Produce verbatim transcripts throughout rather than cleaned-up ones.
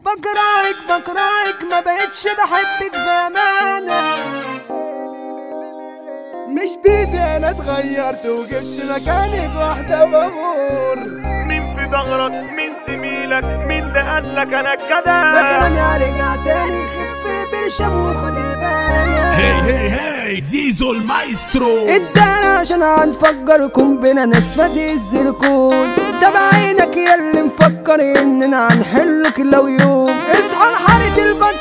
بكرهك بكرهك ما بقتش بحبك بأمانة. مش بيدي انا اتغيرت وجبت مكانك واحدة بغور. مين في ظهرك مين زميلك مين اللي قالك انا الجدع؟ فاكرني هرجع تاني خف برشام وخد الباية. هي هي هي زيزو المايسترو ادانا عشان هنفجركم بينا ناس فادي الزركون. تبع عينك ياللي مفكر اننا هنحلك لو يوم. اصحى لحارة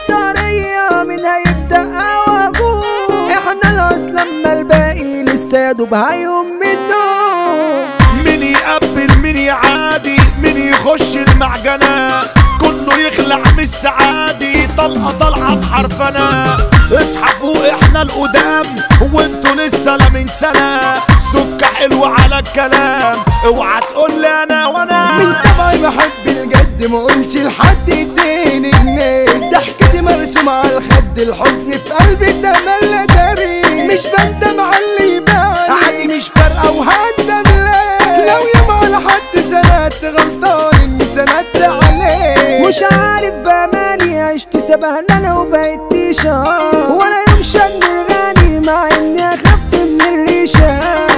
البطارية مين هيبدأ اواجوه. احنا الاصل لما الباقي لسه يادوب هيقوم من النوم. مين يقبل مين يعادي مين يخش المعجنة كله يخلع من السعادي طلقة طلعة بحرفنا. اصحى فوق احنا القدام وانتوا لسه لا من سنة. سكة حلوة على الكلام اوعى تقول لي انا وانا من طبعي بحب الجد ما قولش لحد اديني جنيه. ضحكتي مرسومة على الخد الحزن في قلبي ده ملا داري. مش بندم على اللي باعي عادي مش فارقة وهندم ليه. لو يوم على حد سندت غلطان اني سندت عليه. مش عارف بأماني عشت سبهللة وبقيت تيشة. وانا يوم شن الغالي مع اني اخفت من الريشة.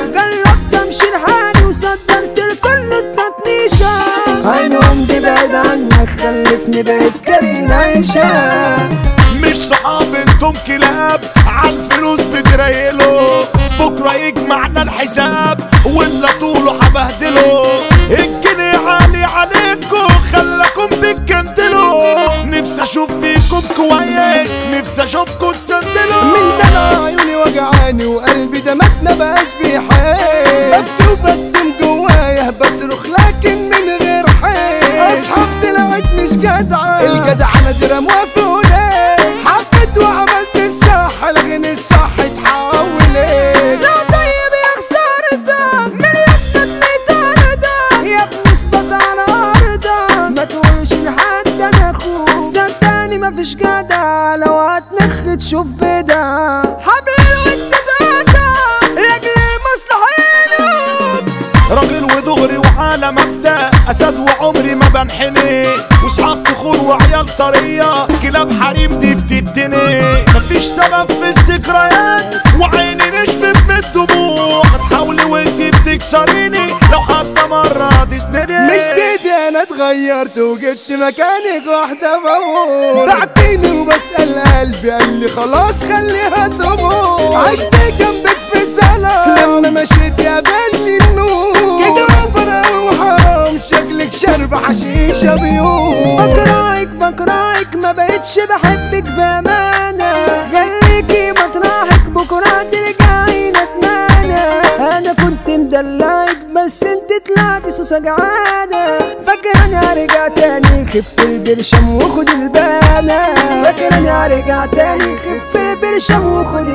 جربت امشي لحالي وصدرت الكل التطنيشة. عينهم دي بعيد عنك خلتني بقيت كريم عيشة. مش صحاب انتم كلاب عالفلوس بتريلوا. بكرة يجمعنا الحساب ولا طوله هبهدله. الجنيه عالي عليكم خلاكم تتكنتلوا. نفسي اشوف فيكم كويس نفسي اشوفكم تسندلوا. من دلع عيوني وجعاني وقلبي ده ما بقاش بيحس. بس وبكتم جوايا بصرخ لكن من غير حس. اصحاب طلعت مش جدعة الجدعة نادرة موافقوني. حبيت وعملت الصح لكن الصح اتحول ايه. لا طيب يا خسارتك مليون تنمي طاردك. يا ابني اثبت على ارضك ما تقولش لحد انا اخوك. صدقني مفيش جدع لو هتنخ تشوف فدا. حبيبي وانت تقطع لاجل مصلحتك. راجل ودغري وعلى مبدأ اسد وعمري ما بنحني. واصحاب تخور وعيال طرية كلاب حريم دي بتدني. مفيش سبب في الذكريات وعيني نشفت من الدموع. هتحاولي وانتي بتكسريني لو حتى مرة تسندي. مش بيدي انا اتغيرت وجبت مكانك واحدة بغور. بعتيني وبسأل قلبي قال لي خلاص خليها تموت. عشت جنبك في سنة لما مشيت يا بني النور. كده وفرق وحرام شكلك شرب حشيشة بيوم. بكرهك بكرهك ما بقتش بحبك بأمانة. خليكي مطرحك بكرة ترجعي ندمانة. أنا كنت مدلعك بس انت طلعتي سوسة جعانة. فاكراني هرجع تاني خف البرشام وخد البانة. فاكراني هرجع تاني خف البرشام وخد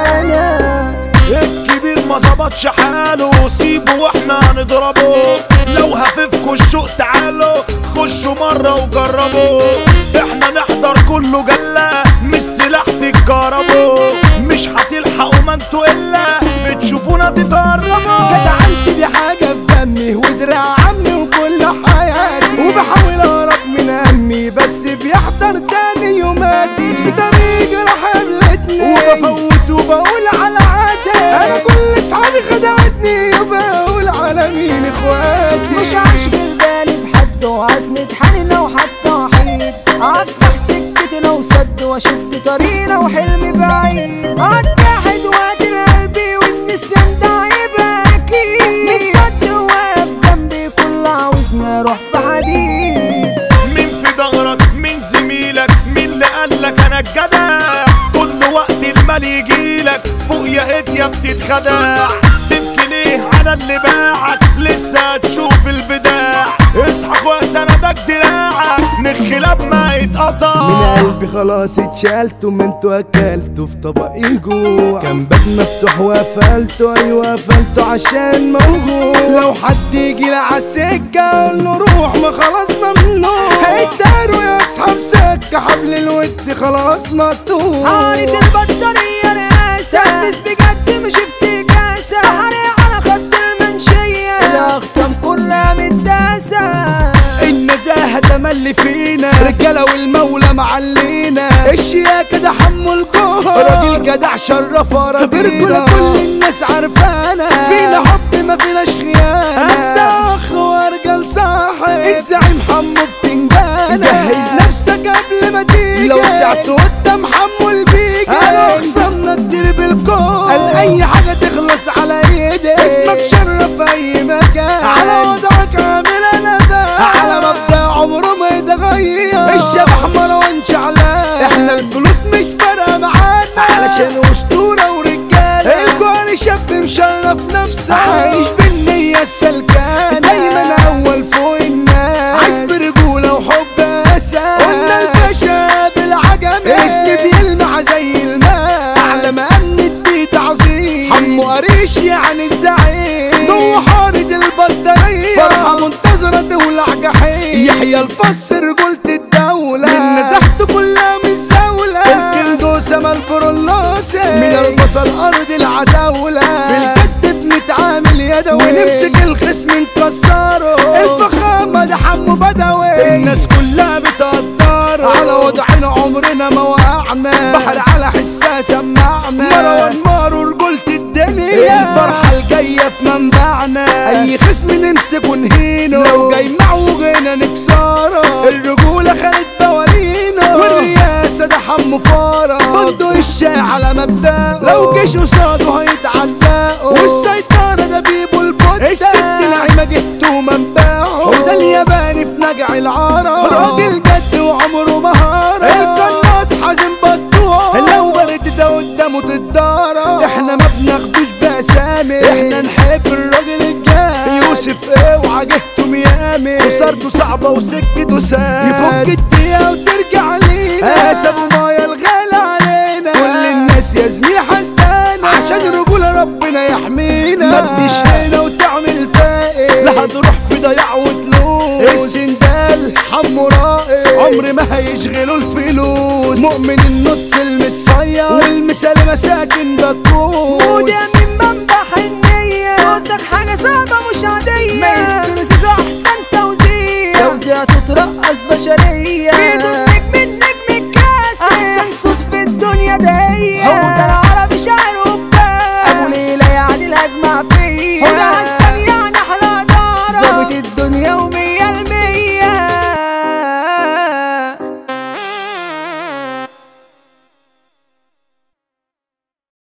البانة. الكبير ما ظبطش حاله سيبه واحنا نضربه. لو هففكوا الشوق تعالوا خشوا مرة وجربوا. احنا نحضر كله جلة مش سلاح تتكهربوا. مش هتلحقوا ما انتوا الا بتشوفونا تتهربوا. جدعنتي دي حاجة في دمي ودراع عمي وكل حياتي. وبحاول اهرب من همي بس بيحضر تاني يوماتي. في طريق راح قابلتني وبفوت وبقول على عادي. انا كل اصحابي خدعتني وبقول على مين اخواتي. مش عايش بالبالي بحد وعايزني اتحنن لو حتى وحيد. افتح سكتي لو سد واشد طريق لو حلمي بعيد. اتحد وادي قلبي والنسيان ده هيبقى اكيد. متصد واقف جنبي كل عاوزني اروح في حديد. مين في ظهرك مين زميلك مين اللي قالك انا الجدع؟ كل وقت المال يجيلك فوق يا هدية بتتخدع. تبكي ليه على اللي باعك لسه هتشوف البداع. اصحى اخويا سندك دراعك نخي لما يتقطع. من قلبي خلاص اتشالت وما انتوا اكلتوا في طبقي جوع. كان باب مفتوح وقفلته ايوه قفلته عشان موجوع. لو حد يجي لي عالسكة اقول له روح ما خلاص ممنوع. هيتداروا يا اصحاب سكة حبل الود خلاص مقطوع. حارة البطارية رئاسة تنفس بجد مش افتكاسة. حرق على خط المنشية الأقسام كلها متداسة. النزاهة العلماء اللي فينا رجالة والمولى معلينا الشياكة ده حمو الجوهر راجل جدع شرف أراضينا برجولة كل الناس عارفانا فينا حب ما فيناش خيانة انت اخ ورجال صاحب الزعيم حمو بتنجانة جهز نفسك قبل ما تيجي لو سعت قدام حمو البيجي انا خصمنا كتير بالكون قال اي حاجة تخلص على ايدي اسمك شرف اي مكان على وضعك عامل انا ده على مبدأ عمره ما يتغير الشبح مروان شعلان احنا الفلوس مش فارقة معانا علشان اسطورة ورجالة الجوال شاب مشرف نفسه عايش بالنية السلكانة دايما اول فوق الناس عايش برجولة وحب اساس قلنا الباشا بالعجمة اسمي بيلمع زي الماء اعلى ما امنت بيه تعظيم حمو قريش يعني الزعيم جوه حارة البطارية فرحة منتظرة تولع جحيم يحيى الفص رجولة الدولة من نزحته كلها من الزولة الكندوسة مالبرولوسي من البصل ارض العداولة في الجد بنتعامل يدوي ونمسك الخصم نكسره الفخامة ده حمو بدوي الناس كلها بتقدره على وضعنا عمرنا ما وقعنا بحر على حسها سمعنا مروان مارو رجولة الدنيا الفرحة الجاية في منبعنا اي خصم نمسكه نهينه لو جاي معه غنى نكسره الرجولة خالد بوالينه والرياسة ده حمو فارة برضه الشاي على مبدأه لو جيش قصاده هيتعلقوا والسيطرة ده بيبو البوتا الست نعيمة جهته منبعه وده الياباني في نجع العرب راجل جد وعمره مهارة القناص حازم بطوع لو برد ده قدامه تتدارى احنا ما بناخدوش بأسامي احنا نحب الراجل الجاي يوسف اوعى جهته ميامي وصارته صعبة وسكته سام يفك الدقيقة وترجع لينا سابوا مايا الغالي علينا كل الناس يا زميل حسدانا عشان رجولة ربنا يحمينا ما تجيش هنا وتعمل فائق لا هتروح في ضياع وتلوس السندال حمو رائق عمر ما هيشغلوا الفلوس مؤمن النص المصير والمثال مساكن بتكون ودي من منبع النية صوتك حاجة صعبة مش عادية ما يستنسيش احسن توزيع توزيع تترقص بشرية بدون نجم النجم الكاسي احسن صوت في الدنيا ده هي هو ده العربي شعر وبتاع ابو ليلى يعني الاجمع فيه